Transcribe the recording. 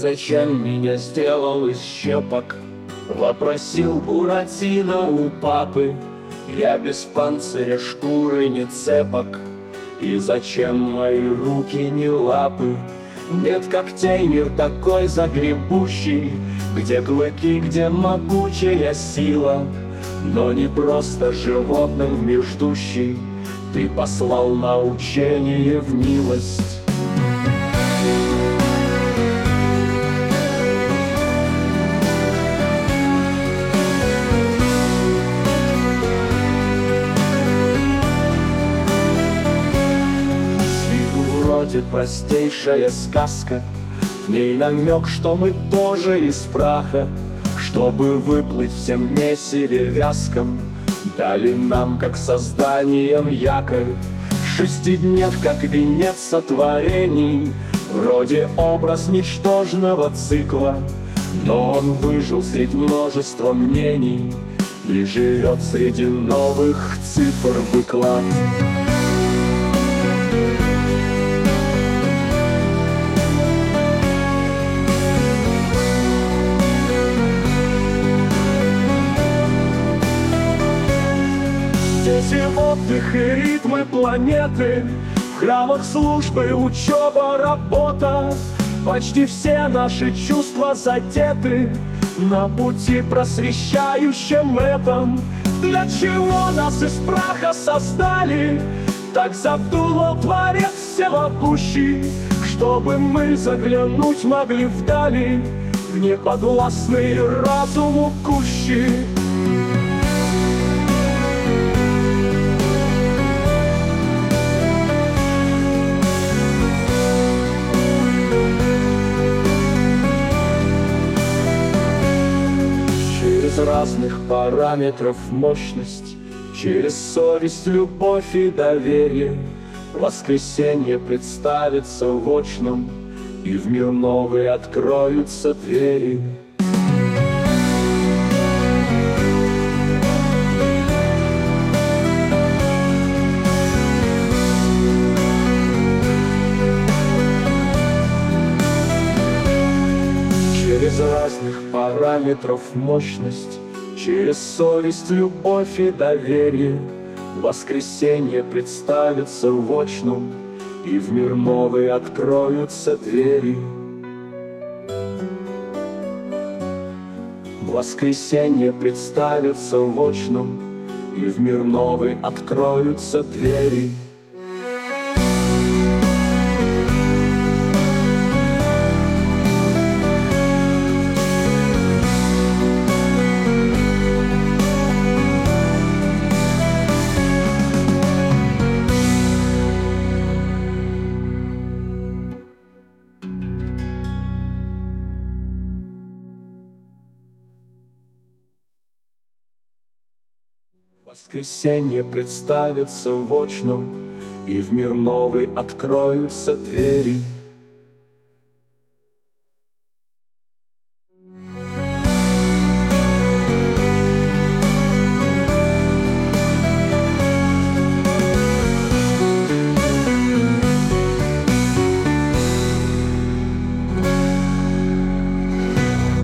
зачем меня сделал из щепок? Вопросил Буратино у папы. Я без панциря, шкуры не цепок. И зачем мои руки не лапы? Нет когтей, мир такой загребущий, где клыки, где могучая сила. Но не просто животным мир ждущий ты послал на учение в милость. Вроде простейшая сказка, в ней намек, что мы тоже из праха. Чтобы выплыть всем месиве вязком, дали нам, как созданием, якорь. Шестиднев, как венец сотворений, вроде образ ничтожного цикла. Но он выжил среди множества мнений и живет среди новых цифр выклад. Здесь и отдых, и ритмы планеты, в храмах службы, учеба, работа. Почти все наши чувства задеты на пути просвещающем этом. Для чего нас из праха создали? Так задумал Творец всемогущий, чтобы мы заглянуть могли вдали, в неподвластные разуму кущи. Через разных параметров мощность, через совесть, любовь и доверие воскресенье представится в очном, и в мир новый откроются двери. Через разных параметров мощность, через совесть, любовь и доверие воскресенье представится в очном, и в мир новый откроются двери. Воскресенье представится в очном, и в мир новый откроются двери. Воскресенье представится в очном, и в мир новый откроются двери.